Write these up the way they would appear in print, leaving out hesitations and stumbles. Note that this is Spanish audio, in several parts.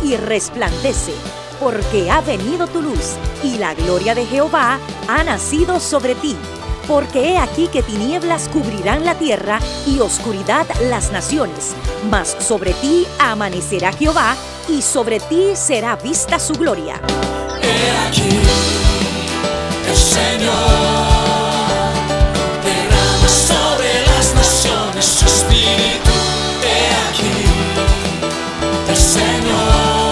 y resplandece, porque ha venido tu luz, y la gloria de Jehová ha nacido sobre ti. Porque he aquí que tinieblas cubrirán la tierra, y oscuridad las naciones. Mas sobre ti amanecerá Jehová, y sobre ti será vista su gloria. He aquí, el Señor derrama sobre las naciones su espíritu. He aquí, el Señor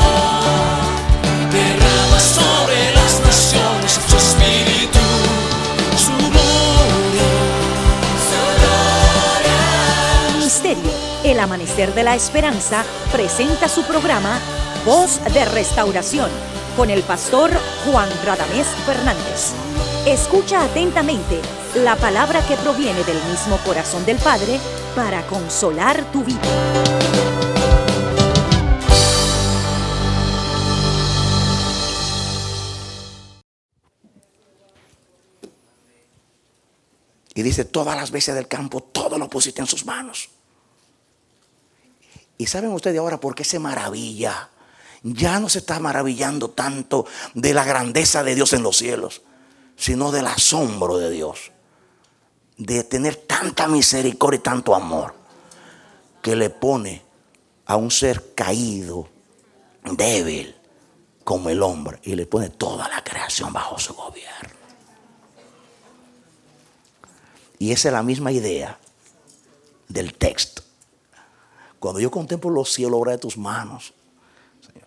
derrama sobre las naciones su espíritu, su gloria, su gloria. Ministerio El Amanecer de la Esperanza presenta su programa Voz de Restauración con el pastor Juan Radamés Fernández. Escucha atentamente la palabra que proviene del mismo corazón del Padre para consolar tu vida. Y dice, todas las bestias del campo, todo lo pusiste en sus manos. Y saben ustedes ahora por qué se maravilla. Ya no se está maravillando tanto de la grandeza de Dios en los cielos, sino del asombro de Dios, de tener tanta misericordia y tanto amor, que le pone a un ser caído, débil, como el hombre, y le pone toda la creación bajo su gobierno. Y esa es la misma idea del texto. Cuando yo contemplo los cielos, obra de tus manos, Señor,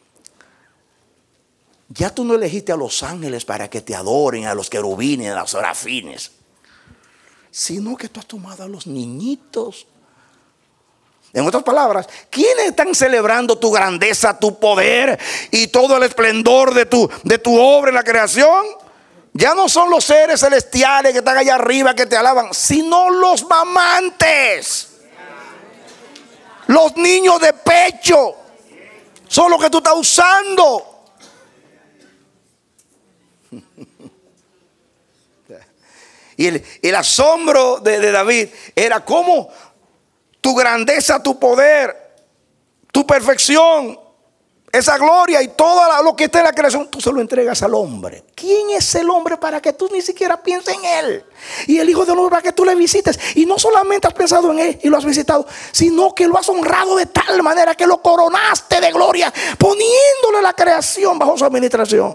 ya tú no elegiste a los ángeles para que te adoren, a los querubines, a los serafines, sino que tú has tomado a los niñitos. En otras palabras, ¿quiénes están celebrando tu grandeza, tu poder y todo el esplendor de tu obra en la creación? Ya no son los seres celestiales que están allá arriba que te alaban, sino los mamantes. Los niños de pecho son los que tú estás usando. Y el asombro de David era cómo tu grandeza, tu poder, tu perfección, esa gloria y todo lo que está en la creación, tú se lo entregas al hombre. ¿Quién es el hombre para que tú ni siquiera pienses en él? Y el Hijo del Hombre para que tú le visites. Y no solamente has pensado en él y lo has visitado, sino que lo has honrado de tal manera que lo coronaste de gloria, poniéndole la creación bajo su administración.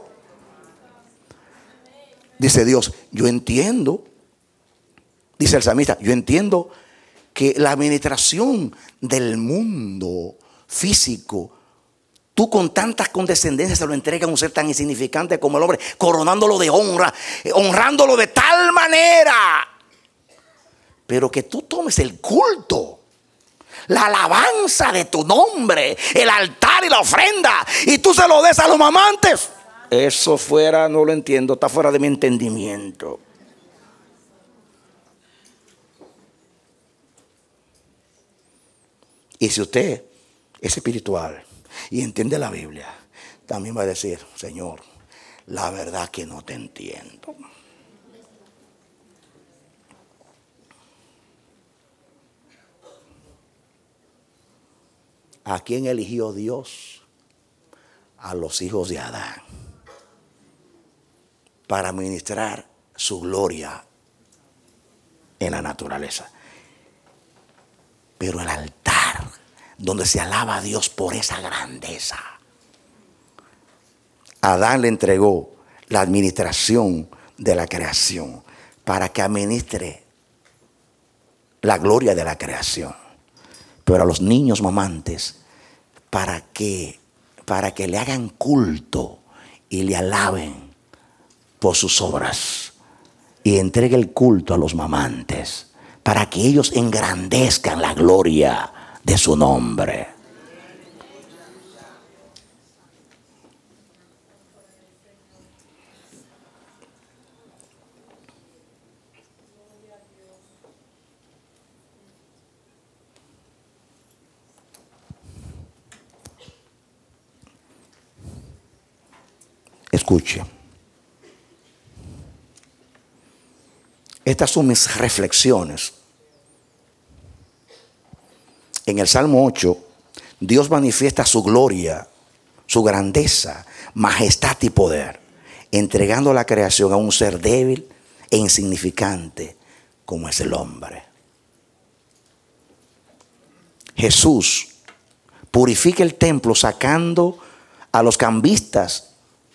Dice Dios, yo entiendo, dice el salmista, yo entiendo que la administración del mundo físico, tú con tanta condescendencia se lo entregas a un ser tan insignificante como el hombre, coronándolo de honra, honrándolo de tal manera. Pero que tú tomes el culto, la alabanza de tu nombre, el altar y la ofrenda, y tú se lo des a los mamantes. Eso fuera, no lo entiendo, está fuera de mi entendimiento. Y si usted es espiritual y entiende la Biblia, también va a decir, Señor, la verdad que no te entiendo. ¿A quién eligió Dios? A los hijos de Adán, para ministrar su gloria en la naturaleza. Pero el altar donde se alaba a Dios por esa grandeza, Adán le entregó la administración de la creación para que administre la gloria de la creación. Pero a los niños mamantes, para que le hagan culto y le alaben por sus obras, y entregue el culto a los mamantes para que ellos engrandezcan la gloria de su nombre. Escuche. Estas son mis reflexiones. En el Salmo 8, Dios manifiesta su gloria su grandeza, majestad y poder, entregando la creación a un ser débil e insignificante como es el hombre. Jesús purifica el templo sacando a los cambistas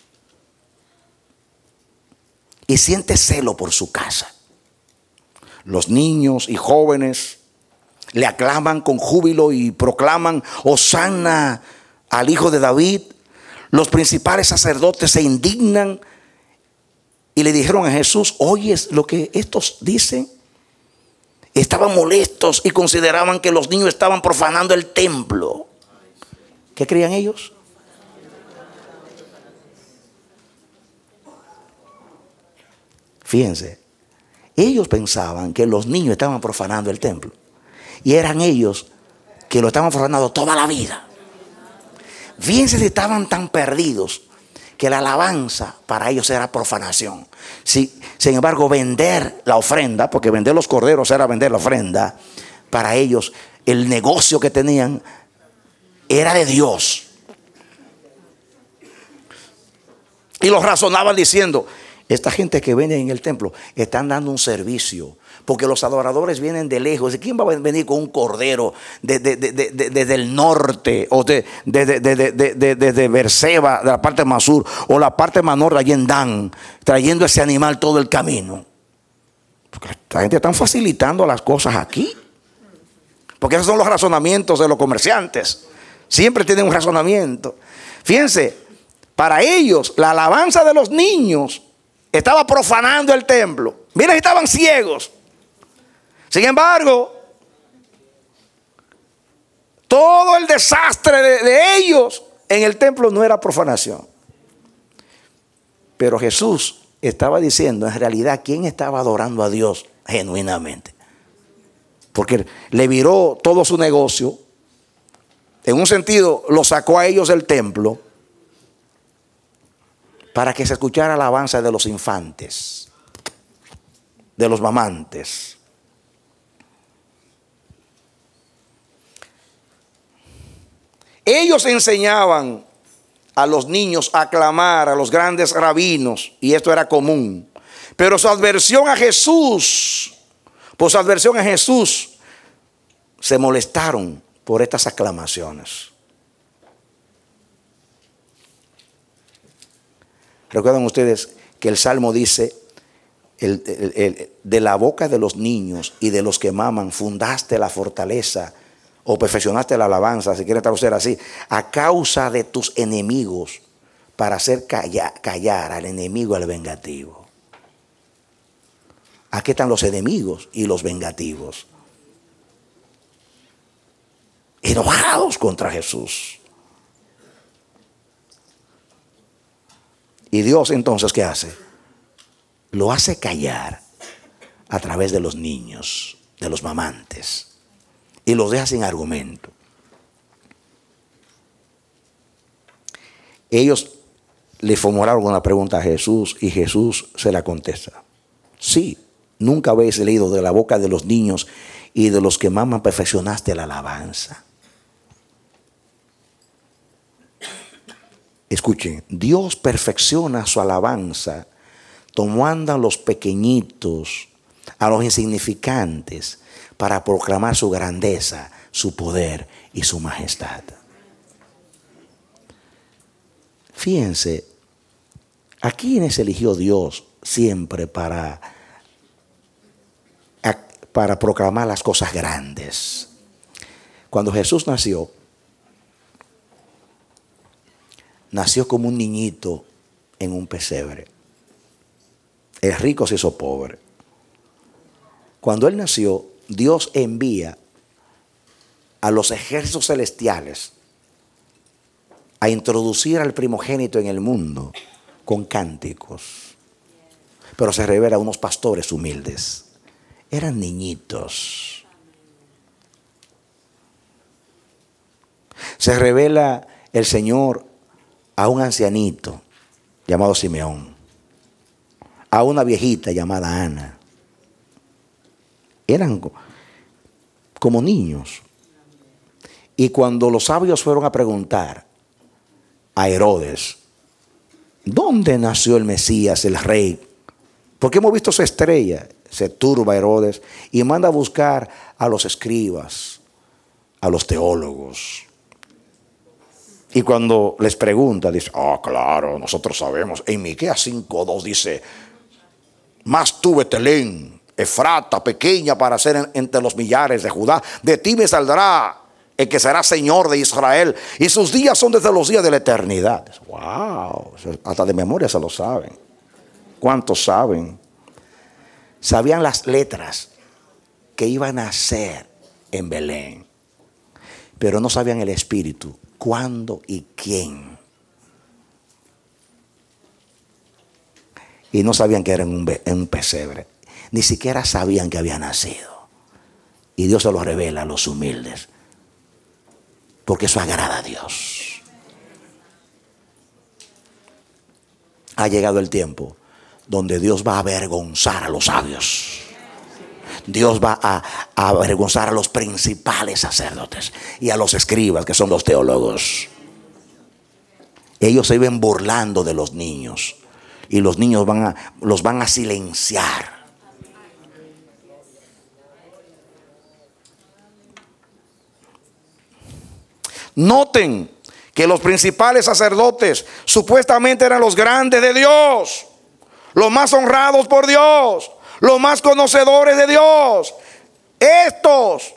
y siente celo por su casa. Los niños y jóvenes le aclaman con júbilo y proclaman Hosana al Hijo de David. Los principales sacerdotes se indignan y le dijeron a Jesús: ¿oyes lo que estos dicen? Estaban molestos y consideraban que los niños estaban profanando el templo. ¿Qué creían ellos? Fíjense, ellos pensaban que los niños estaban profanando el templo. Y eran ellos que lo estaban profanando toda la vida. Fíjense si estaban tan perdidos que la alabanza para ellos era profanación. Sin embargo, vender la ofrenda, porque vender los corderos era vender la ofrenda, para ellos el negocio que tenían era de Dios. Y los razonaban diciendo: esta gente que viene en el templo están dando un servicio, porque los adoradores vienen de lejos. ¿Quién va a venir con un cordero desde el norte o desde Berseba, de la parte más sur, o la parte más norte allí en Dan, trayendo ese animal todo el camino? Porque la gente está facilitando las cosas aquí, porque esos son los razonamientos de los comerciantes. Siempre tienen un razonamiento. Fíjense, para ellos la alabanza de los niños estaba profanando el templo. Miren, estaban ciegos. Sin embargo, todo el desastre de ellos en el templo no era profanación. Pero Jesús estaba diciendo en realidad quién estaba adorando a Dios genuinamente. Porque le viró todo su negocio. En un sentido, lo sacó a ellos del templo para que se escuchara la alabanza de los infantes, de los mamantes. Ellos enseñaban a los niños a aclamar a los grandes rabinos, y esto era común. Pero por su adversión a Jesús, se molestaron por estas aclamaciones. Recuerdan ustedes que el Salmo dice: de la boca de los niños y de los que maman fundaste la fortaleza, o perfeccionaste la alabanza, si quiere traducir así, a causa de tus enemigos, para hacer callar al enemigo, al vengativo. Aquí están los enemigos y los vengativos, enojados contra Jesús. Y Dios entonces, ¿qué hace? Lo hace callar a través de los niños, de los mamantes, y los deja sin argumento. Ellos le formularon una pregunta a Jesús y Jesús se la contesta: sí, nunca habéis leído de la boca de los niños y de los que maman perfeccionaste la alabanza. Escuchen, Dios perfecciona su alabanza tomando a los pequeñitos, a los insignificantes, para proclamar su grandeza, su poder y su majestad. Fíjense, ¿a quiénes eligió Dios siempre para proclamar las cosas grandes? Cuando Jesús nació como un niñito en un pesebre. El rico se hizo pobre. Cuando él nació, Dios envía a los ejércitos celestiales a introducir al primogénito en el mundo con cánticos. Pero se revela a unos pastores humildes. Eran niñitos. Se revela el Señor a un ancianito llamado Simeón, a una viejita llamada Ana. Eran como niños. Y cuando los sabios fueron a preguntar a Herodes: ¿dónde nació el Mesías, el rey? Porque hemos visto su estrella. Se turba Herodes y manda a buscar a los escribas, a los teólogos. Y cuando les pregunta, dice: claro, nosotros sabemos. En Miqueas 5:2 dice: mas tú, Betlén, Efrata, pequeña para ser entre los millares de Judá, de ti me saldrá el que será Señor de Israel, y sus días son desde los días de la eternidad. Wow, hasta de memoria se lo saben. ¿Cuántos saben? Sabían las letras que iban a hacer en Belén, pero no sabían el espíritu, cuándo y quién. Y no sabían que era en un pesebre. Ni siquiera sabían que había nacido. Y Dios se lo revela a los humildes, porque eso agrada a Dios. Ha llegado el tiempo donde Dios va a avergonzar a los sabios. Dios va a avergonzar a los principales sacerdotes y a los escribas, que son los teólogos. Ellos se viven burlando de los niños, y los niños los van a silenciar. Noten que los principales sacerdotes supuestamente eran los grandes de Dios, los más honrados por Dios, los más conocedores de Dios. Estos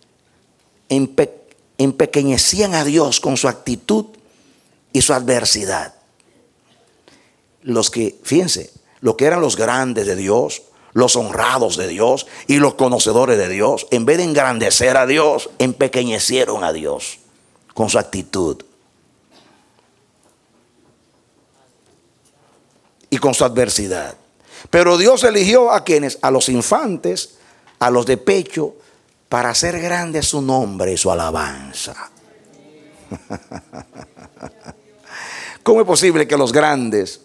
empequeñecían a Dios con su actitud y su adversidad. Los que, fíjense, lo que eran los grandes de Dios, los honrados de Dios y los conocedores de Dios, en vez de engrandecer a Dios, empequeñecieron a Dios con su actitud y con su adversidad. Pero Dios eligió a quienes, a los infantes, a los de pecho, para hacer grande su nombre y su alabanza. ¿Cómo es posible que los grandes,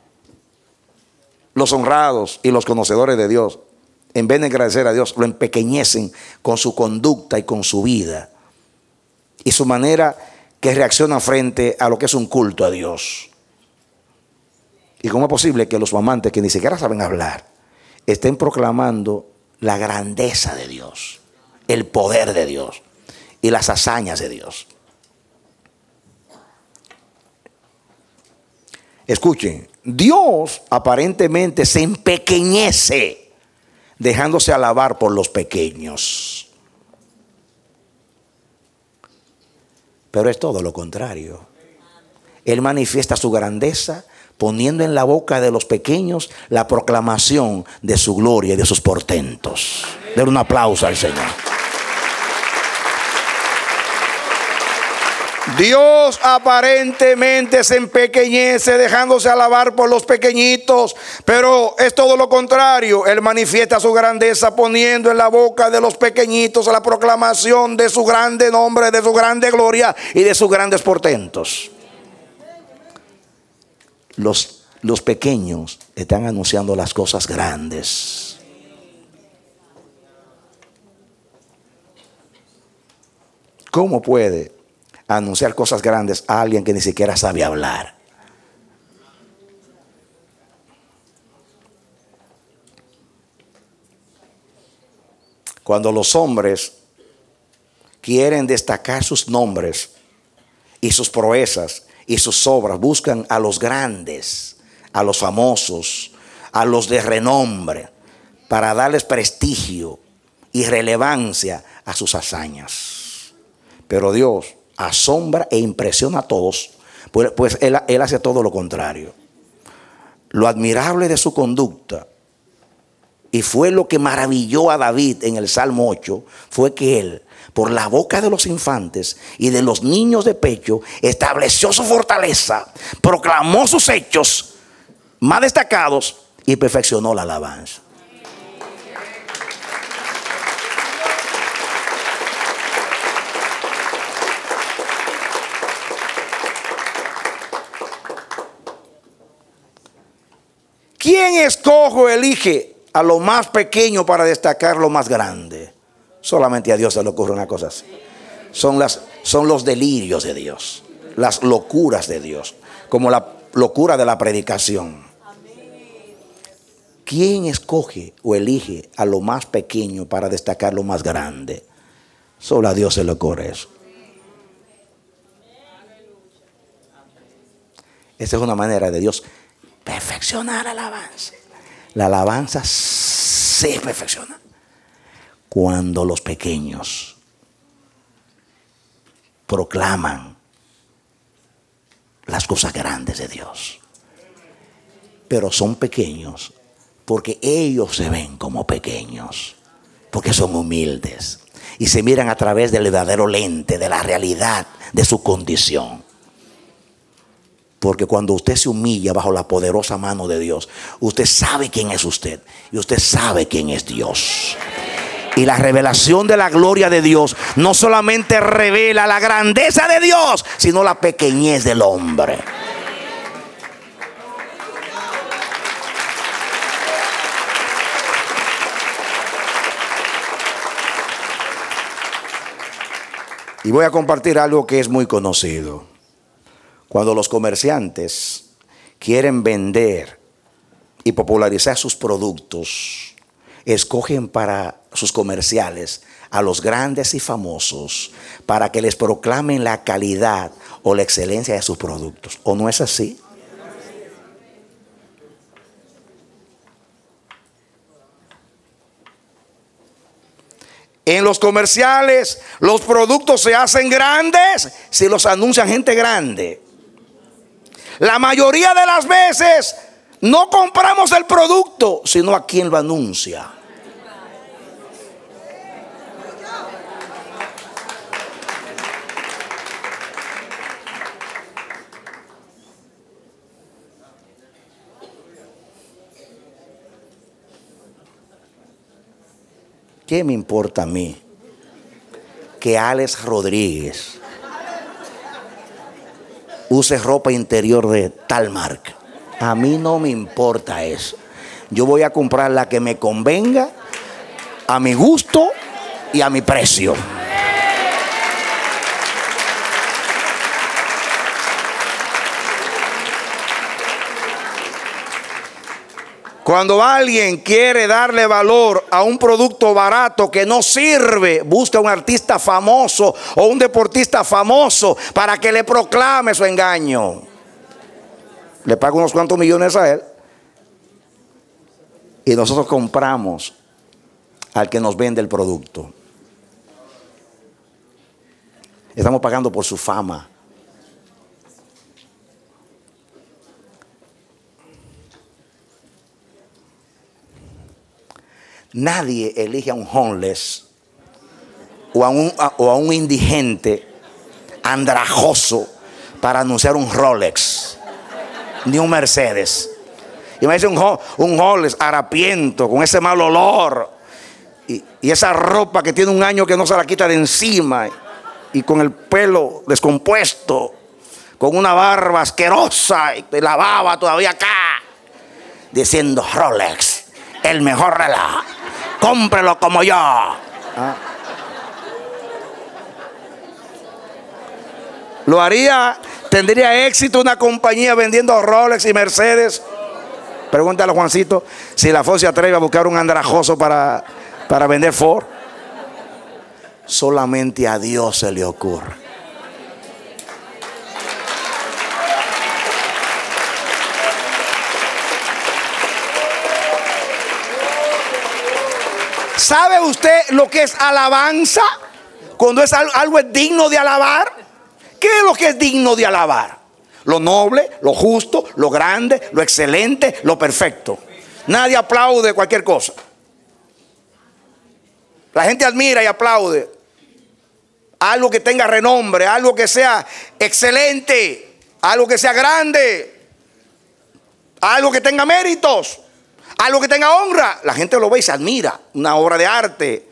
los honrados y los conocedores de Dios, en vez de agradecer a Dios, lo empequeñecen con su conducta y con su vida y su manera que reacciona frente a lo que es un culto a Dios? ¿Y cómo es posible que los amantes, que ni siquiera saben hablar, estén proclamando la grandeza de Dios, el poder de Dios y las hazañas de Dios? Escuchen, Dios aparentemente se empequeñece dejándose alabar por los pequeños. Pero es todo lo contrario. Él manifiesta su grandeza poniendo en la boca de los pequeños la proclamación de su gloria y de sus portentos. Den un aplauso al Señor. Dios aparentemente se empequeñece dejándose alabar por los pequeñitos, pero es todo lo contrario. Él manifiesta su grandeza poniendo en la boca de los pequeñitos la proclamación de su grande nombre, de su grande gloria y de sus grandes portentos. Los pequeños están anunciando las cosas grandes. ¿Cómo puede anunciar cosas grandes a alguien que ni siquiera sabe hablar? Cuando los hombres quieren destacar sus nombres y sus proezas y sus obras, buscan a los grandes, a los famosos, a los de renombre, para darles prestigio y relevancia a sus hazañas. Pero Dios asombra e impresiona a todos, pues él hace todo lo contrario. Lo admirable de su conducta, y fue lo que maravilló a David en el Salmo 8, fue que él, por la boca de los infantes y de los niños de pecho, estableció su fortaleza, proclamó sus hechos más destacados y perfeccionó la alabanza. ¿Quién escoge o elige a lo más pequeño para destacar lo más grande? Solamente a Dios se le ocurre una cosa así. Son los delirios de Dios, las locuras de Dios, como la locura de la predicación. ¿Quién escoge o elige a lo más pequeño para destacar lo más grande? Solo a Dios se le ocurre eso. Esa es una manera de Dios perfeccionar la alabanza. La alabanza se perfecciona cuando los pequeños proclaman las cosas grandes de Dios. Pero son pequeños porque ellos se ven como pequeños, porque son humildes y se miran a través del verdadero lente de la realidad de su condición. Porque cuando usted se humilla bajo la poderosa mano de Dios, usted sabe quién es usted y usted sabe quién es Dios. Y la revelación de la gloria de Dios no solamente revela la grandeza de Dios, sino la pequeñez del hombre. Y voy a compartir algo que es muy conocido. Cuando los comerciantes quieren vender y popularizar sus productos, escogen para sus comerciales a los grandes y famosos para que les proclamen la calidad o la excelencia de sus productos. ¿O no es así? En los comerciales, los productos se hacen grandes si los anuncian gente grande. La mayoría de las veces no compramos el producto, sino a quien lo anuncia. ¿Qué me importa a mí que Alex Rodríguez use ropa interior de tal marca? A mí no me importa eso. Yo voy a comprar la que me convenga, a mi gusto y a mi precio. Cuando alguien quiere darle valor a un producto barato que no sirve, busca un artista famoso o un deportista famoso para que le proclame su engaño. Le paga unos cuantos millones a él y nosotros compramos al que nos vende el producto. Estamos pagando por su fama. Nadie elige a un homeless o a un indigente andrajoso para anunciar un Rolex ni un Mercedes. Y me dice un homeless harapiento con ese mal olor y esa ropa que tiene un año que no se la quita de encima y con el pelo descompuesto, con una barba asquerosa y la baba todavía acá, diciendo Rolex, el mejor reloj, cómprelo como yo. ¿Lo haría? ¿Tendría éxito una compañía vendiendo Rolex y Mercedes? Pregúntale a Juancito si la Ford se atreve a buscar un andrajoso para vender Ford. Solamente a Dios se le ocurre. ¿Sabe usted lo que es alabanza? Cuando es algo es digno de alabar. ¿Qué es lo que es digno de alabar? Lo noble, lo justo, lo grande, lo excelente, lo perfecto. Nadie aplaude cualquier cosa. La gente admira y aplaude algo que tenga renombre, algo que sea excelente, algo que sea grande, algo que tenga méritos, algo que tenga honra. La gente lo ve y se admira. Una obra de arte.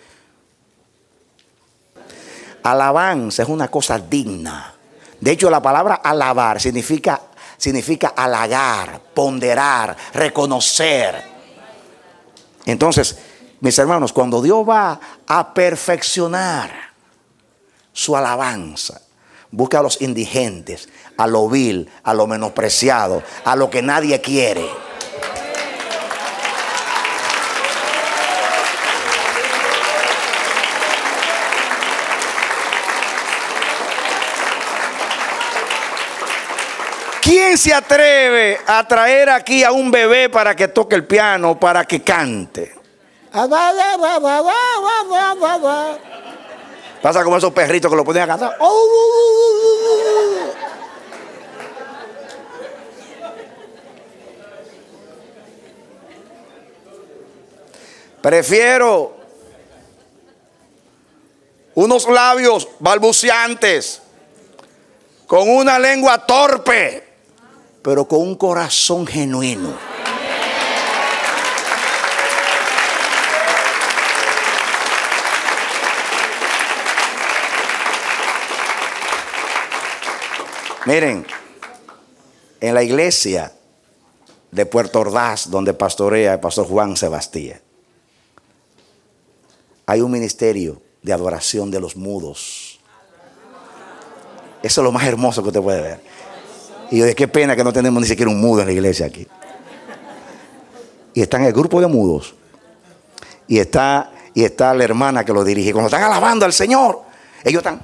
Alabanza es una cosa digna. De hecho, la palabra alabar significa halagar, ponderar, reconocer. Entonces, mis hermanos, cuando Dios va a perfeccionar su alabanza, Busca a los indigentes, a lo vil, a lo menospreciado, a lo que nadie quiere. ¿Quién se atreve a traer aquí a un bebé para que toque el piano, para que cante? Pasa como esos perritos que lo ponen a cantar. Prefiero unos labios balbuceantes, con una lengua torpe, pero con un corazón genuino. Miren, en la iglesia de Puerto Ordaz, donde pastorea el pastor Juan Sebastián, hay un ministerio de adoración de los mudos. Eso es lo más hermoso que usted puede ver. Y yo dije, qué pena que no tenemos ni siquiera un mudo en la iglesia aquí. Y está en el grupo de mudos. Y está la hermana que lo dirige. Cuando están alabando al Señor, ellos están.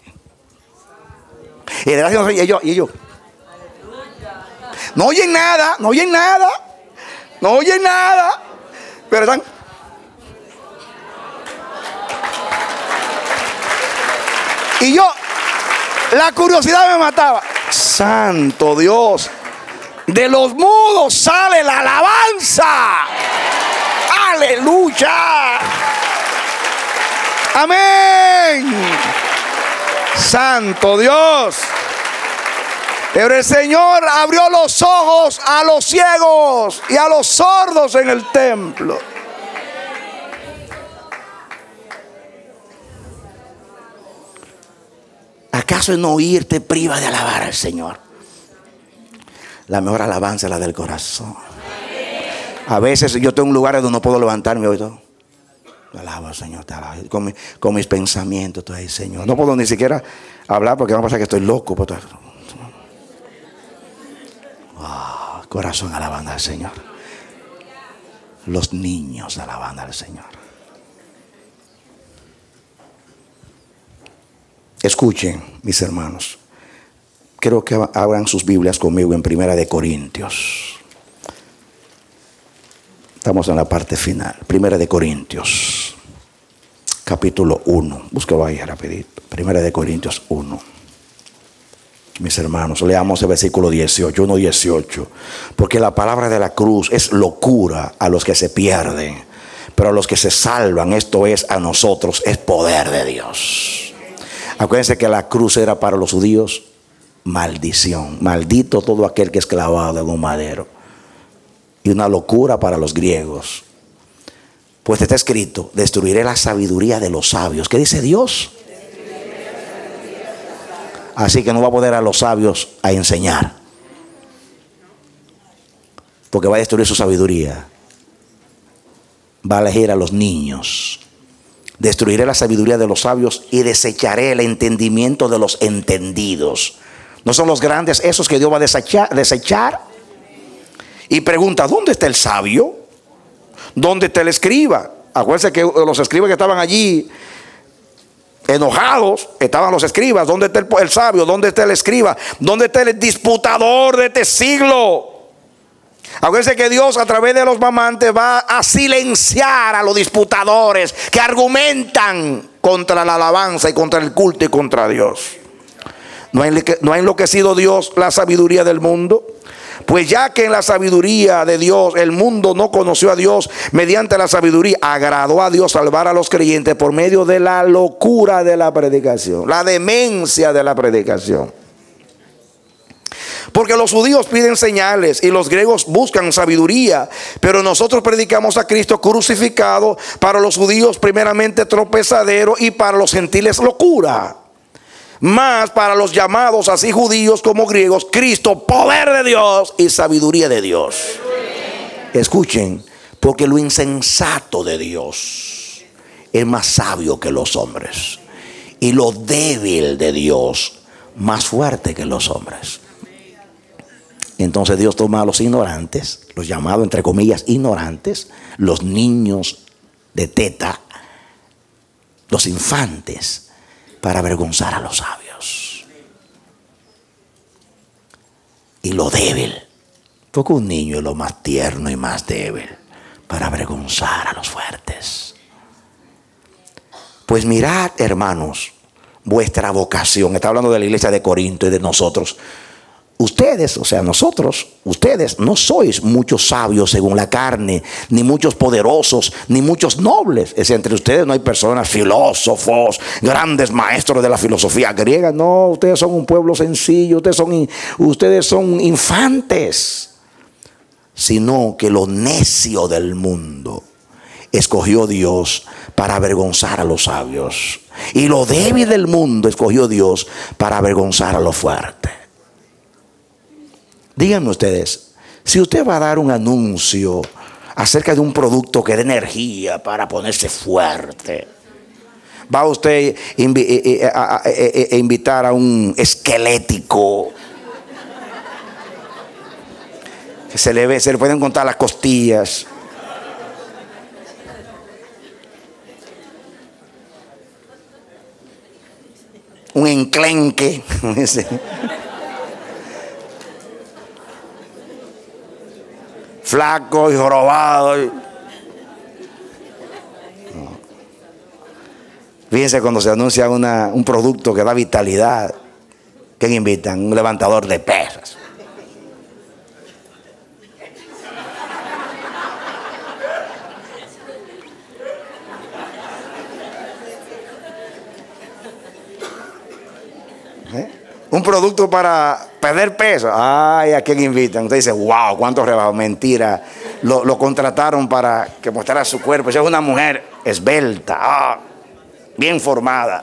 Y ellos. No oyen nada. Pero están. Y yo, la curiosidad me mataba. Santo Dios, de los mudos sale la alabanza. Aleluya. Amén. Santo Dios. Pero el Señor abrió los ojos a los ciegos y a los sordos en el templo. ¿Acaso en oír te priva de alabar al Señor? La mejor alabanza es la del corazón. A veces yo tengo un lugar donde no puedo levantarme hoy todo. Alabo al Señor, te alabo. Con mis pensamientos estoy ahí, Señor. No puedo ni siquiera hablar porque va a pasar que estoy loco. Corazón alabando al Señor. Los niños alabando al Señor. Escuchen, mis hermanos. Quiero que abran sus Biblias conmigo en Primera de Corintios. Estamos en la parte final. Primera de Corintios, capítulo 1. Búsquelo ahí rapidito. Primera de Corintios 1. Mis hermanos, leamos el versículo 18, 1:18. Porque la palabra de la cruz es locura a los que se pierden, pero a los que se salvan, esto es a nosotros, es poder de Dios. Acuérdense que la cruz era para los judíos maldición. Maldito todo aquel que es clavado en un madero. Y una locura para los griegos. Pues está escrito, destruiré la sabiduría de los sabios. ¿Qué dice Dios? Así que no va a poner a los sabios a enseñar, porque va a destruir su sabiduría. Va a elegir a los niños. Destruiré la sabiduría de los sabios y desecharé el entendimiento de los entendidos. ¿No son los grandes esos que Dios va a desechar? Y pregunta, ¿dónde está el sabio? ¿Dónde está el escriba? Acuérdense que los escribas que estaban allí enojados, estaban los escribas. ¿Dónde está el sabio? ¿Dónde está el escriba? ¿Dónde está el disputador de este siglo? Acuérdense que Dios a través de los mamantes va a silenciar a los disputadores que argumentan contra la alabanza y contra el culto y contra Dios. ¿No ha enloquecido Dios la sabiduría del mundo? Pues ya que en la sabiduría de Dios el mundo no conoció a Dios, mediante la sabiduría agradó a Dios salvar a los creyentes por medio de la locura de la predicación, la demencia de la predicación. Porque los judíos piden señales y los griegos buscan sabiduría, pero nosotros predicamos a Cristo crucificado, para los judíos primeramente tropezadero y para los gentiles locura. Mas para los llamados así judíos como griegos, Cristo poder de Dios y sabiduría de Dios. Escuchen, porque lo insensato de Dios es más sabio que los hombres, y lo débil de Dios más fuerte que los hombres. Entonces Dios toma a los ignorantes, los llamados entre comillas ignorantes, los niños de teta, los infantes, para avergonzar a los sabios. Y lo débil, porque un niño es lo más tierno y más débil, para avergonzar a los fuertes. Pues mirad, hermanos, vuestra vocación. Está hablando de la iglesia de Corinto y de nosotros. Ustedes, o sea, nosotros, ustedes no sois muchos sabios según la carne, ni muchos poderosos, ni muchos nobles. Es decir, entre ustedes no hay personas filósofos, grandes maestros de la filosofía griega. No, ustedes son un pueblo sencillo, ustedes son infantes. Sino que lo necio del mundo escogió Dios para avergonzar a los sabios. Y lo débil del mundo escogió Dios para avergonzar a los fuertes. Díganme ustedes, si usted va a dar un anuncio acerca de un producto que dé energía para ponerse fuerte, va usted a invitar a un esquelético que se le pueden contar las costillas, un enclenque flaco y jorobado. No. Fíjense cuando se anuncia un producto que da vitalidad, ¿quién invitan? Un levantador de pesas. Un producto para perder peso. Ay, ¿a quién invitan? Usted dice, wow, cuántos rebajos. Mentira. Lo contrataron para que mostrara su cuerpo. Esa es una mujer esbelta, bien formada.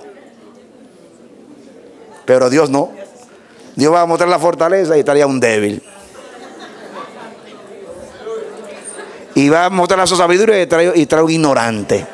Pero Dios no. Dios va a mostrar la fortaleza y estaría un débil. Y va a mostrar su sabiduría y trae un ignorante.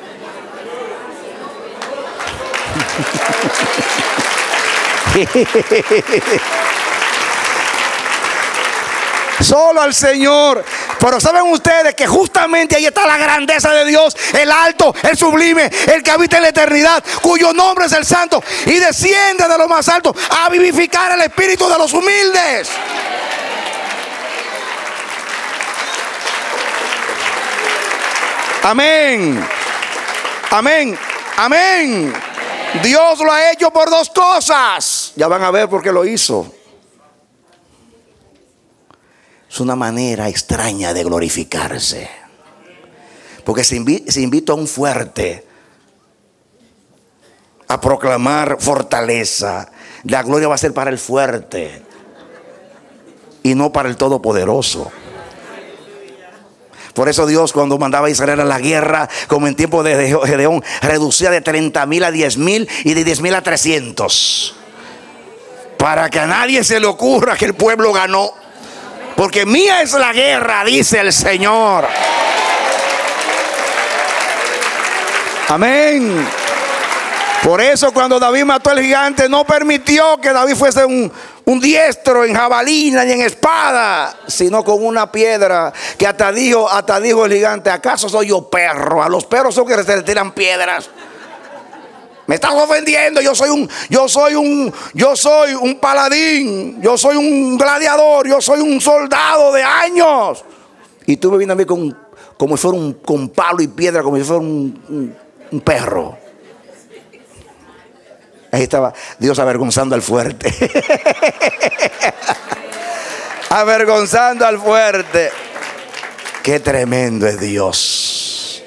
Solo al Señor. Pero saben ustedes que justamente ahí está la grandeza de Dios, el alto, el sublime, el que habita en la eternidad, cuyo nombre es el Santo, y desciende de lo más alto a vivificar el espíritu de los humildes. Amén. Amén. Amén. Dios lo ha hecho por dos cosas. Ya van a ver por qué lo hizo. Es una manera extraña de glorificarse. Porque se invita a un fuerte a proclamar fortaleza. La gloria va a ser para el fuerte y no para el todopoderoso. Por eso Dios, cuando mandaba a Israel a la guerra, como en tiempo de Gedeón, reducía de 30,000 a 10,000 y de 10,000 a 300. Para que a nadie se le ocurra que el pueblo ganó. Porque mía es la guerra, dice el Señor. Amén. Por eso cuando David mató al gigante, no permitió que David fuese un diestro en jabalina y en espada, sino con una piedra, que hasta dijo el gigante, ¿acaso soy yo perro? A los perros son que se les tiran piedras. Me estás ofendiendo. Yo soy un paladín, yo soy un gladiador, yo soy un soldado de años. Y tú me vienes a mí como si fuera con palo y piedra, como si fuera un perro. Ahí estaba Dios avergonzando al fuerte. Avergonzando al fuerte. Qué tremendo es Dios.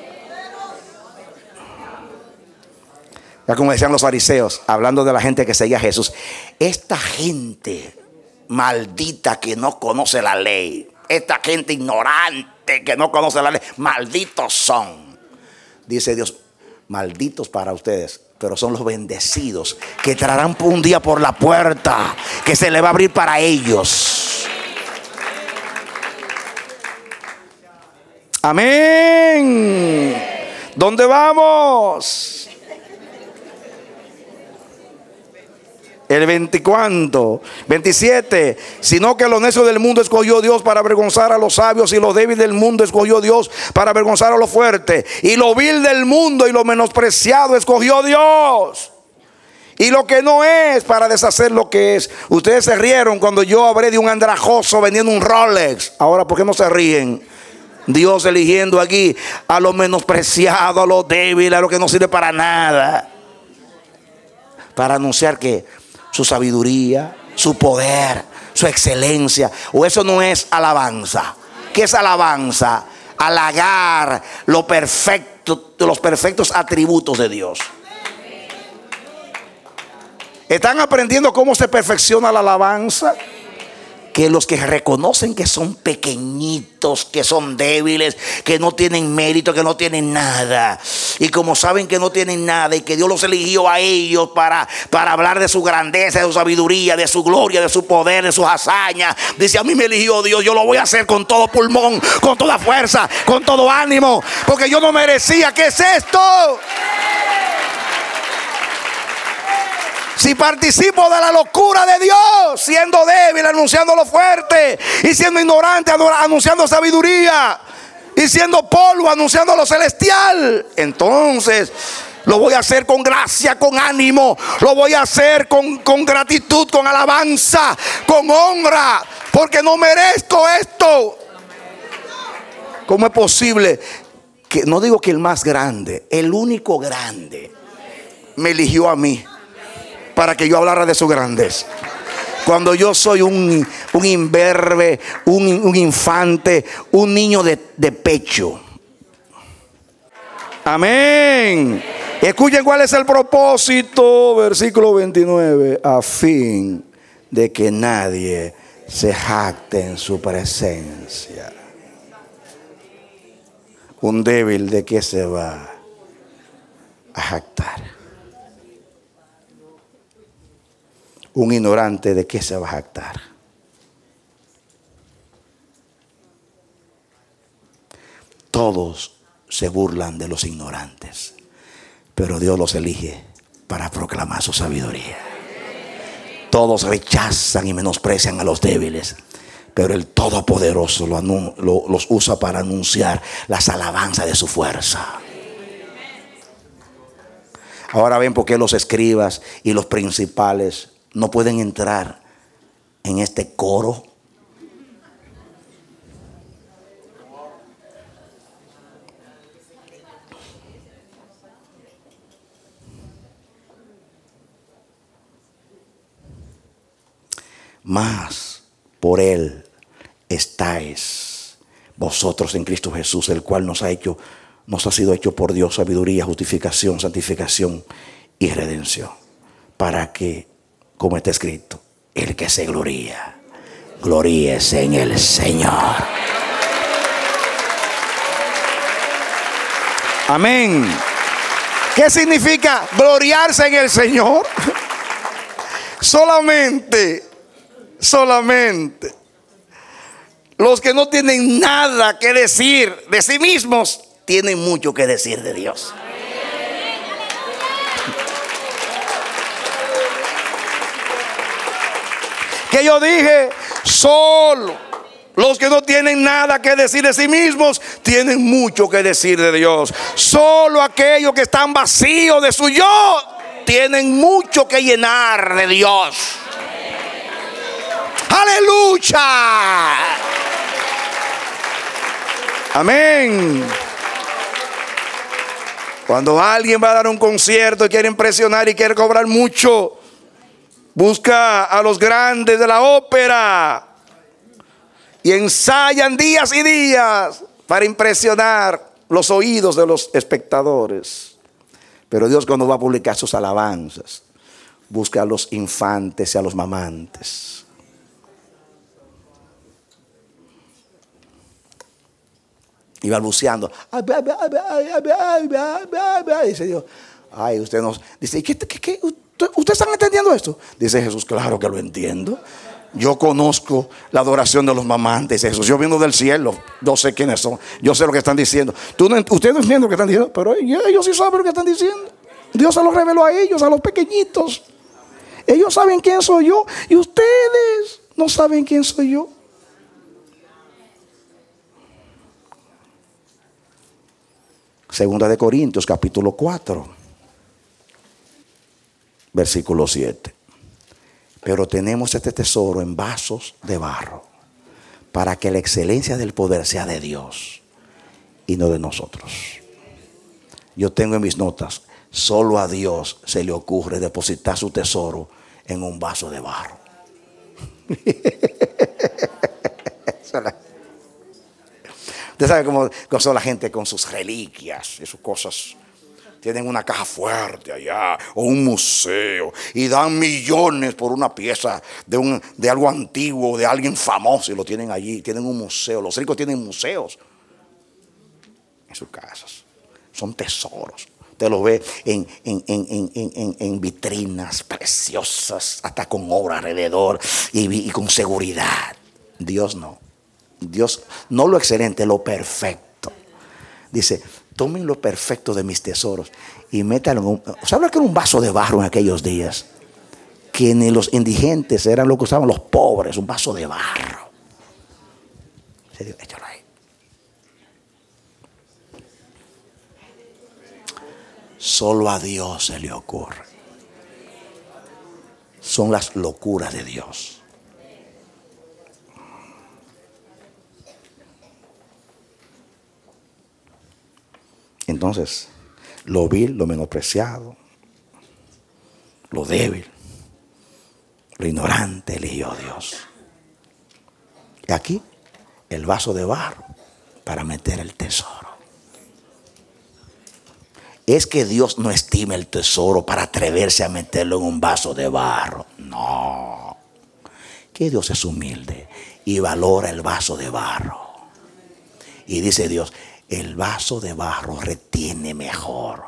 Ya como decían los fariseos, hablando de la gente que seguía a Jesús, esta gente maldita que no conoce la ley, esta gente ignorante que no conoce la ley, malditos son. Dice Dios, malditos para ustedes, pero son los bendecidos que entrarán un día por la puerta que se le va a abrir para ellos. Amén. ¿Dónde vamos? El 20 ¿cuánto? 27. Sino que los necios del mundo escogió Dios para avergonzar a los sabios, y los débiles del mundo escogió Dios para avergonzar a los fuertes. Y lo vil del mundo y lo menospreciado escogió Dios, y lo que no es, para deshacer lo que es. Ustedes se rieron cuando yo hablé de un andrajoso vendiendo un Rolex. Ahora, ¿por qué no se ríen? Dios eligiendo aquí a lo menospreciado, a lo débil, a lo que no sirve para nada, para anunciar que su sabiduría, su poder, su excelencia. O eso no es alabanza. ¿Qué es alabanza? Halagar lo perfecto, los perfectos atributos de Dios. ¿Están aprendiendo cómo se perfecciona la alabanza? Que los que reconocen que son pequeñitos, que son débiles, que no tienen mérito, que no tienen nada, y como saben que no tienen nada y que Dios los eligió a ellos para hablar de su grandeza, de su sabiduría, de su gloria, de su poder, de sus hazañas, dice: a mí me eligió Dios, yo lo voy a hacer con todo pulmón, con toda fuerza, con todo ánimo, porque yo no merecía. ¿Qué es esto? Si participo de la locura de Dios, siendo débil, anunciando lo fuerte, y siendo ignorante, anunciando sabiduría, y siendo polvo, anunciando lo celestial, entonces lo voy a hacer con gracia, con ánimo. Lo voy a hacer con gratitud, con alabanza, con honra, porque no merezco esto. ¿Cómo es posible que, no digo que el más grande, el único grande, me eligió a mí para que yo hablara de su grandeza? Cuando yo soy un imberbe, un infante, un niño de pecho. Amén. Escuchen cuál es el propósito, versículo 29. A fin de que nadie se jacte en su presencia. Un débil, ¿de qué se va a jactar? Un ignorante, ¿de qué se va a jactar? Todos se burlan de los ignorantes, pero Dios los elige para proclamar su sabiduría. Todos rechazan y menosprecian a los débiles, pero el Todopoderoso los usa para anunciar las alabanzas de su fuerza. Ahora ven por qué los escribas y los principales no pueden entrar en este coro. Mas por Él estáis vosotros en Cristo Jesús, el cual nos ha sido hecho por Dios sabiduría, justificación, santificación y redención, para que, como está escrito, el que se gloría, gloríese en el Señor. Amén. ¿Qué significa gloriarse en el Señor? Solamente los que no tienen nada que decir de sí mismos tienen mucho que decir de Dios. Que yo dije, solo los que no tienen nada que decir de sí mismos tienen mucho que decir de Dios. Solo aquellos que están vacíos de su yo tienen mucho que llenar de Dios. ¡Aleluya! Amén. Cuando alguien va a dar un concierto y quiere impresionar y quiere cobrar mucho, busca a los grandes de la ópera y ensayan días y días para impresionar los oídos de los espectadores. Pero Dios, cuando va a publicar sus alabanzas, busca a los infantes y a los mamantes. Y balbuceando. Dice Dios, ay, usted no. Dice, ¿qué? ¿Ustedes están entendiendo esto? Dice Jesús, claro que lo entiendo. Yo conozco la adoración de los mamantes, Jesús. Yo vengo del cielo, yo sé quiénes son, yo sé lo que están diciendo. Ustedes no entienden lo que están diciendo, pero ellos sí saben lo que están diciendo. Dios se lo reveló a ellos, a los pequeñitos. Ellos saben quién soy yo y ustedes no saben quién soy yo. Segunda de Corintios capítulo 4, versículo 7. Pero tenemos este tesoro en vasos de barro, para que la excelencia del poder sea de Dios y no de nosotros. Yo tengo en mis notas: solo a Dios se le ocurre depositar su tesoro en un vaso de barro. Usted sabe cómo son la gente con sus reliquias y sus cosas. Tienen una caja fuerte allá o un museo y dan millones por una pieza de algo antiguo, de alguien famoso, y lo tienen allí. Tienen un museo. Los ricos tienen museos en sus casas. Son tesoros. Usted lo ve en vitrinas preciosas, hasta con oro alrededor y con seguridad. Dios no. Dios, no lo excelente, lo perfecto. Dice: tomen lo perfecto de mis tesoros y métanlo en un... ¿Saben que era un vaso de barro en aquellos días? Que ni los indigentes eran lo que usaban los pobres, un vaso de barro. Échalo ahí. Solo a Dios se le ocurre. Son las locuras de Dios. Entonces, lo vil, lo menospreciado, lo débil, lo ignorante eligió Dios. Y aquí, el vaso de barro para meter el tesoro. Es que Dios no estima el tesoro para atreverse a meterlo en un vaso de barro. No. Que Dios es humilde y valora el vaso de barro. Y dice Dios: el vaso de barro retiene mejor.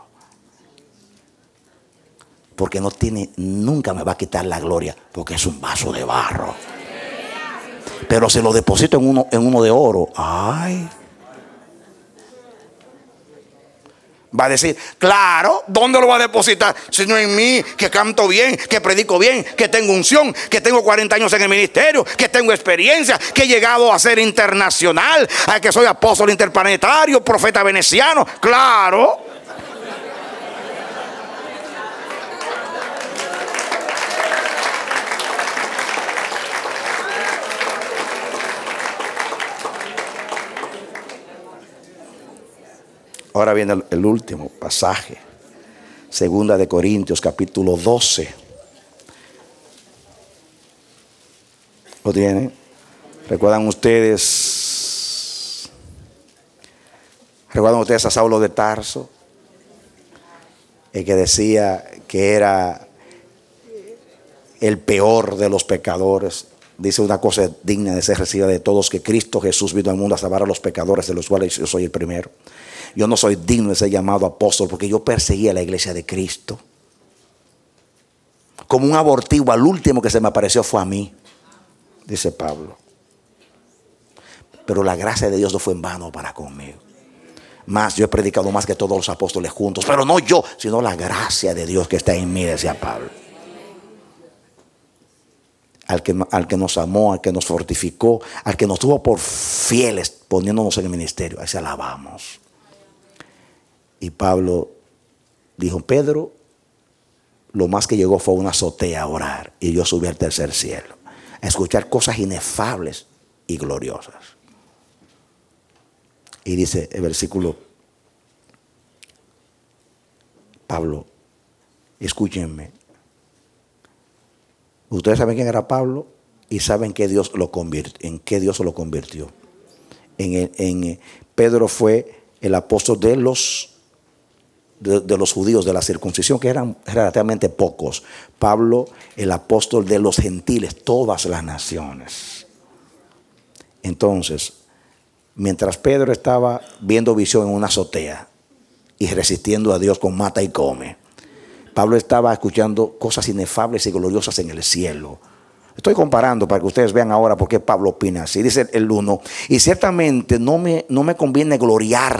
Porque no tiene, nunca me va a quitar la gloria, porque es un vaso de barro. Pero se lo deposito en uno de oro. Ay. Va a decir: claro, ¿dónde lo va a depositar? Si no en mí, que canto bien, que predico bien, que tengo unción, que tengo 40 años en el ministerio, que tengo experiencia, que he llegado a ser internacional, a que soy apóstol interplanetario, profeta veneciano. Claro. Ahora viene el último pasaje. Segunda de Corintios capítulo 12. ¿Lo tienen? ¿Recuerdan ustedes a Saulo de Tarso? El que decía que era el peor de los pecadores. Dice una cosa digna de ser recibida de todos: que Cristo Jesús vino al mundo a salvar a los pecadores, de los cuales yo soy el primero. Yo no soy digno de ser llamado apóstol porque yo perseguía a la iglesia de Cristo. Como un abortivo, al último que se me apareció fue a mí, dice Pablo. Pero la gracia de Dios no fue en vano para conmigo. Más, yo he predicado más que todos los apóstoles juntos, pero no yo, sino la gracia de Dios que está en mí, decía Pablo. Al que nos amó, al que nos fortificó, al que nos tuvo por fieles poniéndonos en el ministerio, a ese alabamos. Y Pablo dijo: Pedro, lo más que llegó fue a una azotea a orar, y yo subí al tercer cielo a escuchar cosas inefables y gloriosas. Y dice el versículo: Pablo, escúchenme, ustedes saben quién era Pablo y saben que Dios lo convirtió, en qué Dios lo convirtió. Pedro fue el apóstol de los judíos de la circuncisión, que eran relativamente pocos. Pablo, el apóstol de los gentiles, todas las naciones. Entonces, mientras Pedro estaba viendo visión en una azotea y resistiendo a Dios con mata y come, Pablo estaba escuchando cosas inefables y gloriosas en el cielo. Estoy comparando para que ustedes vean ahora por qué Pablo opina así. Dice el 1: y ciertamente no me conviene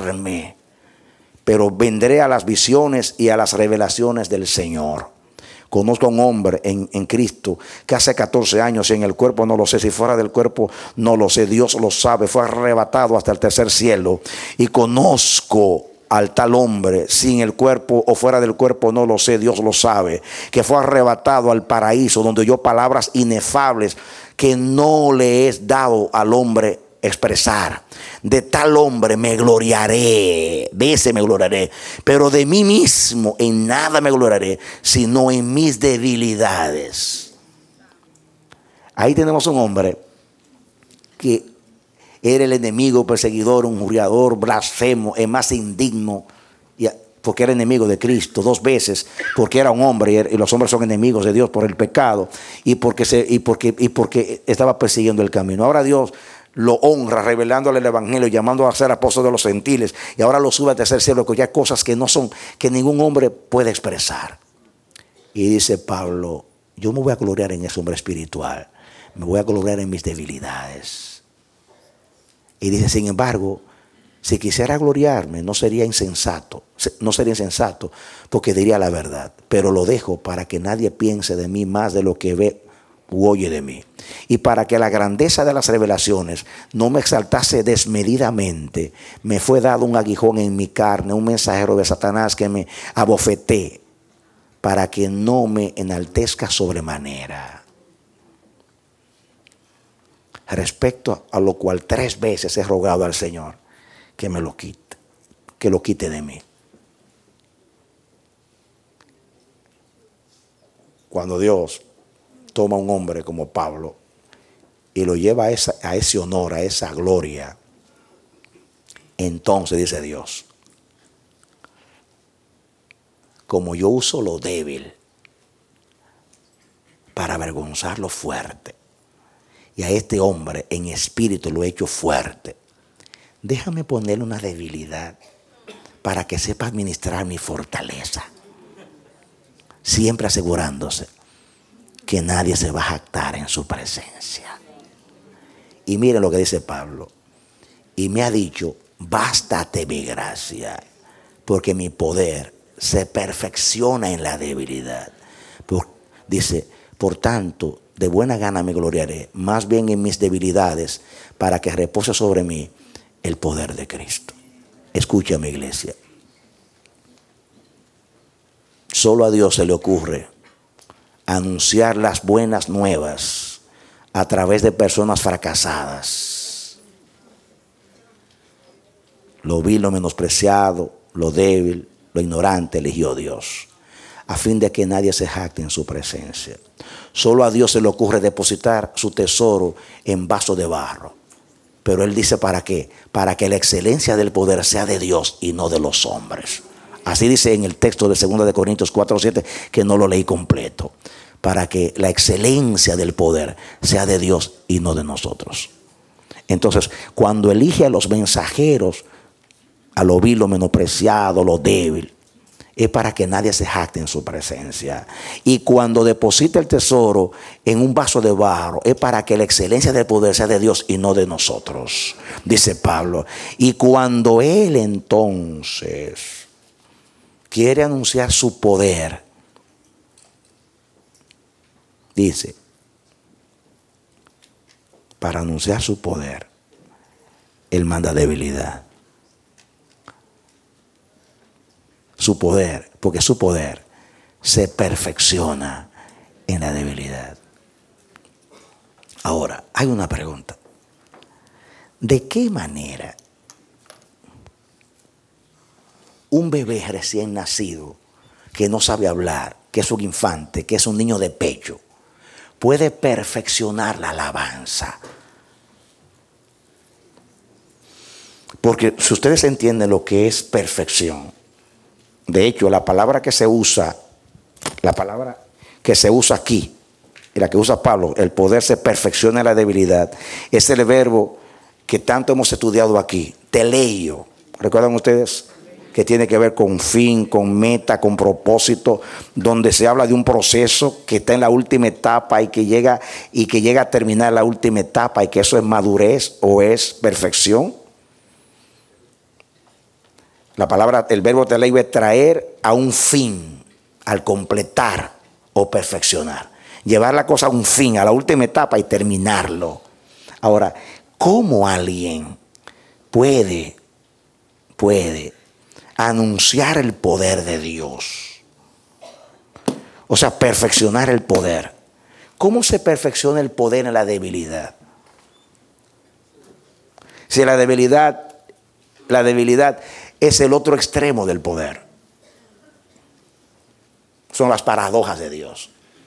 gloriarme, pero vendré a las visiones y a las revelaciones del Señor. Conozco a un hombre en Cristo que hace 14 años, si en el cuerpo no lo sé, si fuera del cuerpo no lo sé, Dios lo sabe, fue arrebatado hasta el tercer cielo. Y conozco al tal hombre, sin el cuerpo o fuera del cuerpo no lo sé, Dios lo sabe, que fue arrebatado al paraíso, donde oyó palabras inefables que no le es dado al hombre expresar. De tal hombre me gloriaré, de ese me gloriaré, pero de mí mismo en nada me gloriaré, sino en mis debilidades. Ahí tenemos un hombre que era el enemigo, perseguidor, injuriador, blasfemo, el más indigno, porque era enemigo de Cristo 2 veces, porque era un hombre y los hombres son enemigos de Dios por el pecado y porque estaba persiguiendo el camino. Ahora Dios lo honra revelándole el evangelio, llamando a ser apóstol de los gentiles, y ahora lo sube al tercer cielo, que ya cosas que no son, que ningún hombre puede expresar. Y dice Pablo: yo me voy a gloriar en ese hombre espiritual, me voy a gloriar en mis debilidades. Y dice: sin embargo, si quisiera gloriarme, no sería insensato, porque diría la verdad, pero lo dejo para que nadie piense de mí más de lo que ve u oye de mí, y para que la grandeza de las revelaciones no me exaltase desmedidamente, me fue dado un aguijón en mi carne, un mensajero de Satanás que me abofeté, para que no me enaltezca sobremanera. Respecto a lo cual 3 veces he rogado al Señor que me lo quite, que lo quite de mí. Cuando Dios toma a un hombre como Pablo y lo lleva a ese honor, a esa gloria, entonces dice Dios: como yo uso lo débil para avergonzar lo fuerte, y a este hombre en espíritu lo he hecho fuerte, déjame ponerle una debilidad para que sepa administrar mi fortaleza, siempre asegurándose que nadie se va a jactar en su presencia. Y miren lo que dice Pablo: y me ha dicho, bástate mi gracia, porque mi poder se perfecciona en la debilidad. Dice: por tanto, de buena gana me gloriaré, más bien en mis debilidades, para que repose sobre mí el poder de Cristo. Escúchame, iglesia. Solo a Dios se le ocurre anunciar las buenas nuevas a través de personas fracasadas. Lo vil, lo menospreciado, lo débil, lo ignorante eligió Dios, a fin de que nadie se jacte en su presencia. Solo a Dios se le ocurre depositar su tesoro en vaso de barro. Pero Él dice: ¿para qué? Para que la excelencia del poder sea de Dios y no de los hombres. Así dice en el texto de 2 de Corintios 4:7, que no lo leí completo. Para que la excelencia del poder sea de Dios y no de nosotros. Entonces, cuando elige a los mensajeros, a lo vil, lo menospreciado, lo débil, es para que nadie se jacte en su presencia. Y cuando deposita el tesoro en un vaso de barro, es para que la excelencia del poder sea de Dios y no de nosotros, dice Pablo. Y cuando Él entonces quiere anunciar su poder, dice: para anunciar su poder, Él manda debilidad. Su poder, porque su poder se perfecciona en la debilidad. Ahora, hay una pregunta: ¿de qué manera un bebé recién nacido que no sabe hablar, que es un infante, que es un niño de pecho, puede perfeccionar la alabanza? Porque si ustedes entienden lo que es perfección, de hecho, la palabra que se usa aquí, y la que usa Pablo, el poder se perfecciona en la debilidad, es el verbo que tanto hemos estudiado aquí, teleio. ¿Recuerdan ustedes? Que tiene que ver con fin, con meta, con propósito, donde se habla de un proceso que está en la última etapa y que llega a terminar la última etapa, y que eso es madurez o es perfección. La palabra, el verbo teleio, es traer a un fin, al completar o perfeccionar. Llevar la cosa a un fin, a la última etapa y terminarlo. Ahora, ¿cómo alguien puede anunciar el poder de Dios? O sea, perfeccionar el poder. ¿Cómo se perfecciona el poder en la debilidad? Si la debilidad es el otro extremo del poder. Son las paradojas de Dios.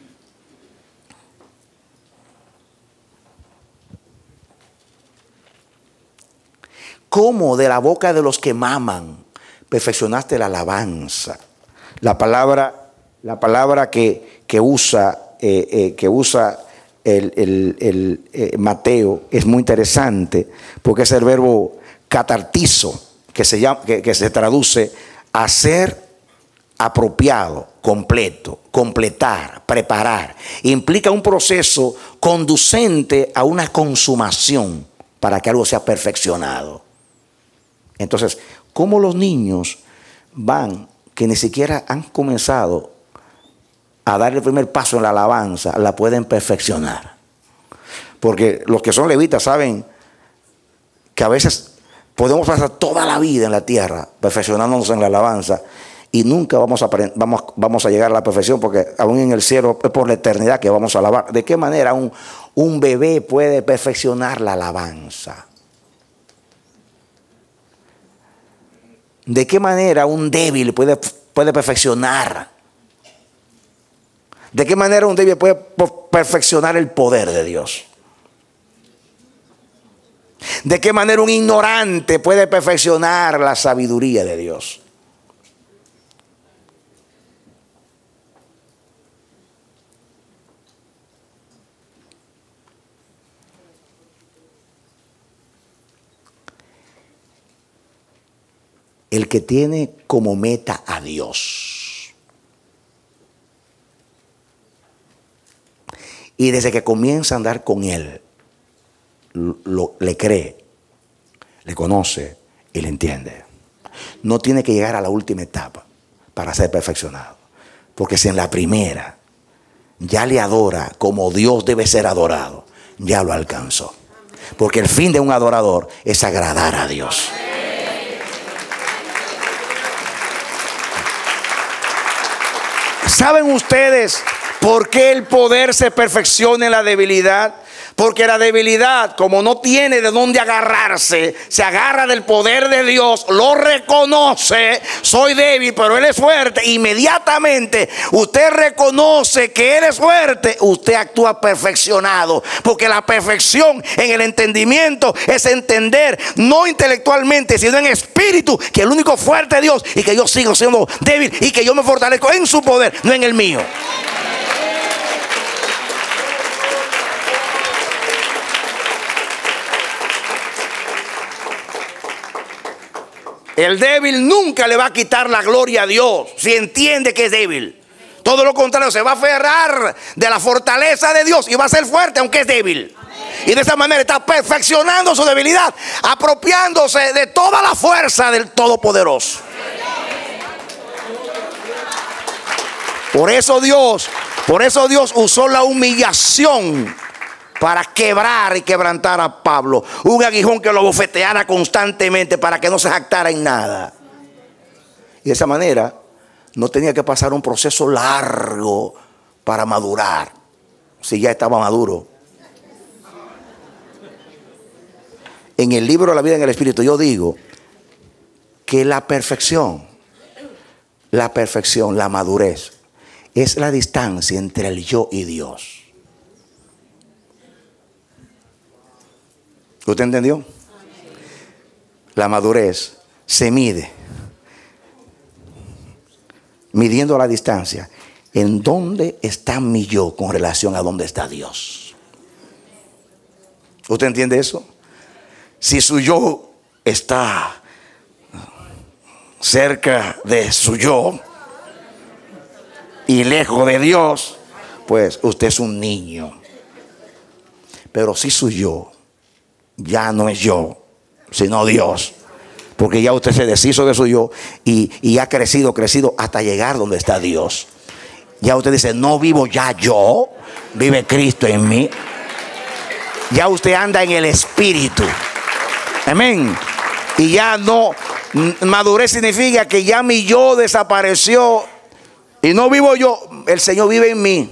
¿Cómo de la boca de los que maman perfeccionaste la alabanza? La palabra que usa Mateo es muy interesante, porque es el verbo catartizo, que se traduce hacer apropiado, completo, completar, preparar. Implica un proceso conducente a una consumación para que algo sea perfeccionado. Entonces, ¿cómo los niños que ni siquiera han comenzado a dar el primer paso en la alabanza, la pueden perfeccionar? Porque los que son levitas saben que a veces podemos pasar toda la vida en la tierra perfeccionándonos en la alabanza y nunca vamos a llegar a la perfección, porque aún en el cielo es por la eternidad que vamos a alabar. ¿De qué manera un bebé puede perfeccionar la alabanza? ¿De qué manera un débil puede perfeccionar? ¿De qué manera un débil puede perfeccionar el poder de Dios? ¿De qué manera un ignorante puede perfeccionar la sabiduría de Dios? El que tiene como meta a Dios y desde que comienza a andar con Él, le cree, le conoce y le entiende, no tiene que llegar a la última etapa para ser perfeccionado. Porque si en la primera ya le adora como Dios debe ser adorado, ya lo alcanzó. Porque el fin de un adorador es agradar a Dios. ¿Saben ustedes por qué el poder se perfecciona en la debilidad? Porque la debilidad, como no tiene de dónde agarrarse, se agarra del poder de Dios, lo reconoce. Soy débil, pero Él es fuerte. Inmediatamente usted reconoce que Él es fuerte, usted actúa perfeccionado. Porque la perfección en el entendimiento es entender, no intelectualmente, sino en espíritu, que el único fuerte es Dios y que yo sigo siendo débil y que yo me fortalezco en su poder, no en el mío. El débil nunca le va a quitar la gloria a Dios si entiende que es débil. Todo lo contrario, se va a aferrar de la fortaleza de Dios y va a ser fuerte aunque es débil. Y de esa manera está perfeccionando su debilidad, apropiándose de toda la fuerza del Todopoderoso. Por eso Dios usó la humillación para quebrar y quebrantar a Pablo. Un aguijón que lo bofeteara constantemente para que no se jactara en nada. Y de esa manera no tenía que pasar un proceso largo para madurar, si ya estaba maduro. En el libro de la vida en el Espíritu yo digo que la perfección, la madurez, es la distancia entre el yo y Dios. ¿Usted entendió? La madurez se mide midiendo la distancia en dónde está mi yo con relación a dónde está Dios. ¿Usted entiende eso? Si su yo está cerca de su yo y lejos de Dios, pues usted es un niño. Pero si su yo ya no es yo, sino Dios, porque ya usted se deshizo de su yo y ha crecido hasta llegar donde está Dios. Ya usted dice, no vivo ya yo, vive Cristo en mí. Ya usted anda en el Espíritu. Amén. Y ya no, madurez significa que ya mi yo desapareció. Y no vivo yo, el Señor vive en mí.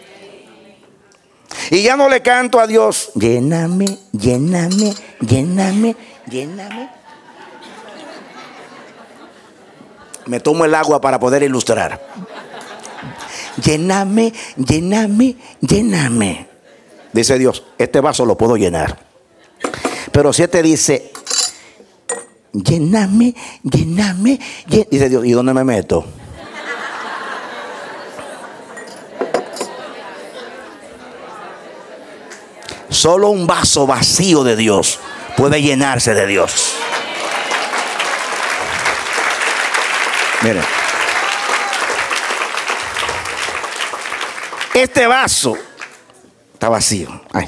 Y ya no le canto a Dios, lléname, lléname, lléname, lléname. Me tomo el agua para poder ilustrar. Lléname, lléname, lléname. Dice Dios, este vaso lo puedo llenar. Pero si te dice, lléname, lléname, lléname, dice Dios, ¿y dónde me meto? Solo un vaso vacío de Dios puede llenarse de Dios. Miren, este vaso está vacío. Ay.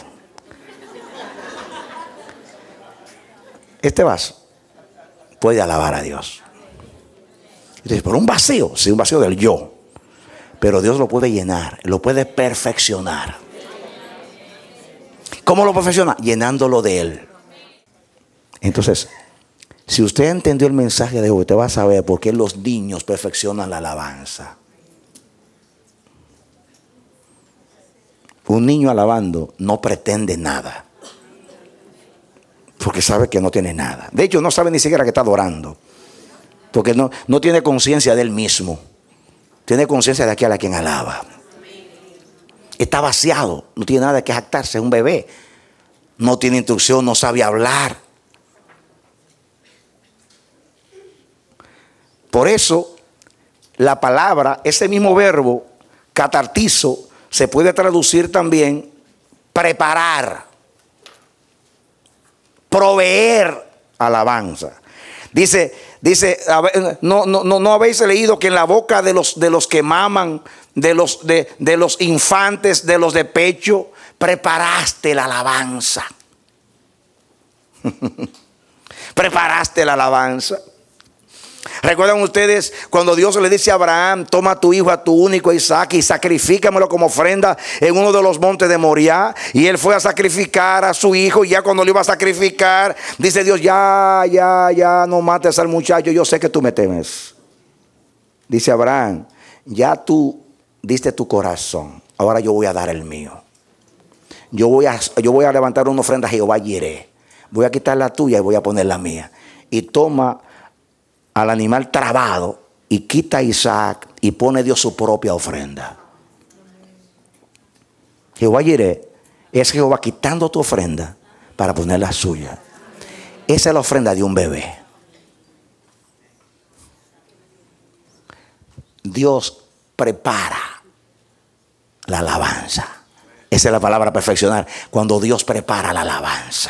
Este vaso puede alabar a Dios. Entonces, por un vacío, sí, un vacío del yo, pero Dios lo puede llenar, lo puede perfeccionar. ¿Cómo lo perfecciona? Llenándolo de Él. Entonces, si usted entendió el mensaje de hoy, usted va a saber por qué los niños perfeccionan la alabanza. Un niño alabando no pretende nada, porque sabe que no tiene nada. De hecho, no sabe ni siquiera que está adorando, porque no tiene conciencia de él mismo. Tiene conciencia de aquel a quien alaba. Está vaciado, no tiene nada que jactarse, es un bebé. No tiene instrucción, no sabe hablar. Por eso, la palabra, ese mismo verbo, catartizo, se puede traducir también preparar, proveer alabanza. Dice, no habéis leído que en la boca de los que maman, de los infantes, de los de pecho, preparaste la alabanza. Preparaste la alabanza. ¿Recuerdan ustedes cuando Dios le dice a Abraham, toma a tu hijo, a tu único Isaac, y sacrifícamelo como ofrenda en uno de los montes de Moriah? Y él fue a sacrificar a su hijo, y ya cuando lo iba a sacrificar, dice Dios, ya, no mates al muchacho, yo sé que tú me temes. Dice Abraham, ya tú diste tu corazón, ahora yo voy a dar el mío. Yo voy a levantar una ofrenda a Jehová Jireh. Voy a quitar la tuya y voy a poner la mía. Y toma al animal trabado y quita a Isaac y pone Dios su propia ofrenda. Jehová Jireh es Jehová quitando tu ofrenda para poner la suya. Esa es la ofrenda de un bebé. Dios prepara la alabanza. Esa es la palabra perfeccionar. Cuando Dios prepara la alabanza.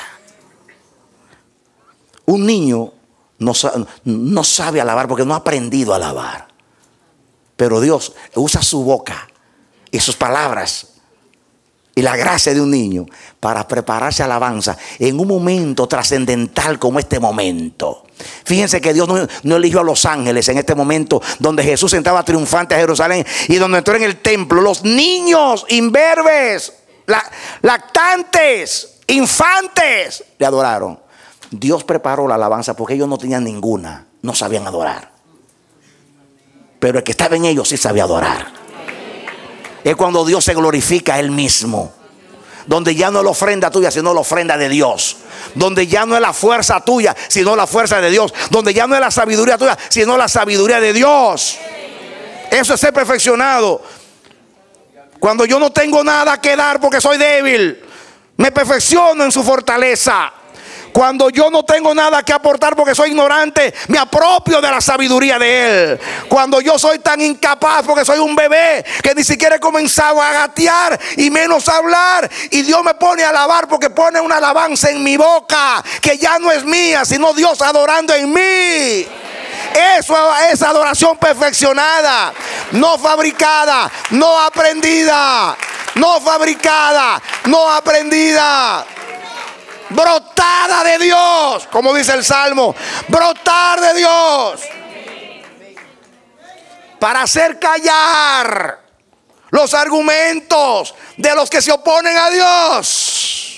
Un niño no sabe alabar porque no ha aprendido a alabar. Pero Dios usa su boca y sus palabras y la gracia de un niño para prepararse a alabanza en un momento trascendental como este momento. Fíjense que Dios no eligió a los ángeles en este momento donde Jesús entraba triunfante a Jerusalén y donde entró en el templo. Los niños imberbes, lactantes, infantes le adoraron. Dios preparó la alabanza porque ellos no tenían ninguna, no sabían adorar. Pero el que estaba en ellos sí sabía adorar. Es cuando Dios se glorifica a Él mismo. Donde ya no es la ofrenda tuya, sino la ofrenda de Dios. Donde ya no es la fuerza tuya, sino la fuerza de Dios. Donde ya no es la sabiduría tuya, sino la sabiduría de Dios. Eso es ser perfeccionado. Cuando yo no tengo nada que dar porque soy débil, me perfecciono en su fortaleza. Cuando yo no tengo nada que aportar porque soy ignorante, me apropio de la sabiduría de Él. Cuando yo soy tan incapaz porque soy un bebé que ni siquiera he comenzado a gatear y menos a hablar, y Dios me pone a alabar porque pone una alabanza en mi boca que ya no es mía, sino Dios adorando en mí. Eso es adoración perfeccionada, no fabricada, no aprendida, no fabricada, no aprendida. Brotada de Dios, como dice el Salmo, brotar de Dios para hacer callar los argumentos de los que se oponen a Dios.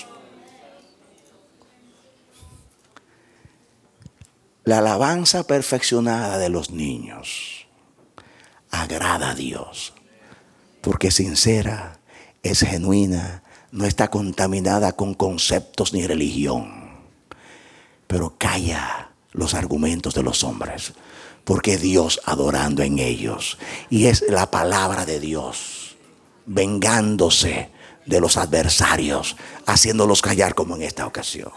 La alabanza perfeccionada de los niños agrada a Dios, porque es sincera, es genuina, no está contaminada con conceptos ni religión, pero calla los argumentos de los hombres, porque Dios adorando en ellos, y es la palabra de Dios vengándose de los adversarios, haciéndolos callar como en esta ocasión.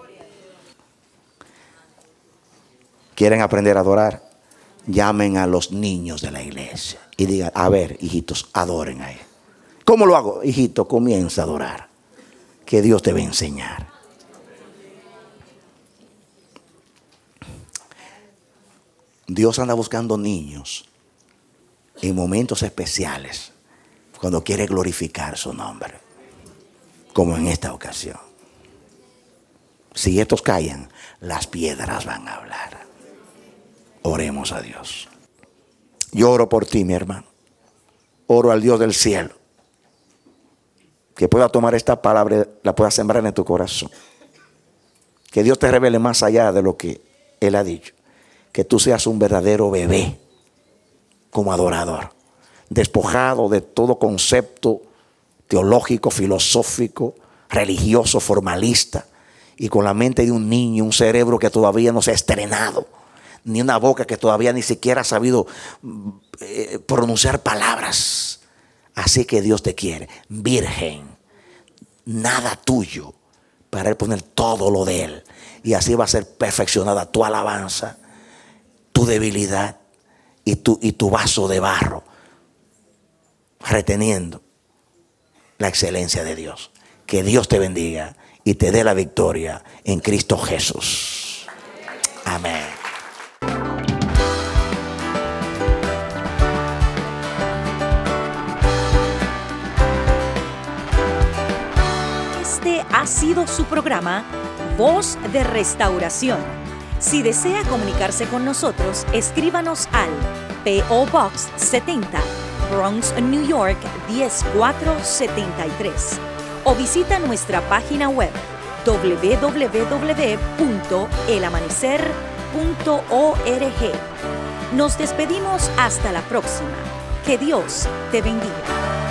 ¿Quieren aprender a adorar? Llamen a los niños de la iglesia y digan: a ver, hijitos, adoren a Él. ¿Cómo lo hago? Hijito, comienza a adorar, que Dios te va a enseñar. Dios anda buscando niños en momentos especiales, cuando quiere glorificar su nombre, como en esta ocasión. Si estos callan, las piedras van a hablar. Oremos a Dios. Yo oro por ti, mi hermano. Oro al Dios del cielo, que pueda tomar esta palabra, la pueda sembrar en tu corazón. Que Dios te revele más allá de lo que Él ha dicho. Que tú seas un verdadero bebé como adorador, despojado de todo concepto teológico, filosófico, religioso, formalista, y con la mente de un niño, un cerebro que todavía no se ha estrenado, ni una boca que todavía ni siquiera ha sabido pronunciar palabras. Así que Dios te quiere virgen, nada tuyo, para Él poner todo lo de Él, y así va a ser perfeccionada tu alabanza, tu debilidad y tu vaso de barro, reteniendo la excelencia de Dios. Que Dios te bendiga y te dé la victoria en Cristo Jesús. Amén. Este ha sido su programa Voz de Restauración. Si desea comunicarse con nosotros, escríbanos al P.O. Box 70, Bronx, New York 10473, o visita nuestra página web www.elamanecer.org. Nos despedimos hasta la próxima. Que Dios te bendiga.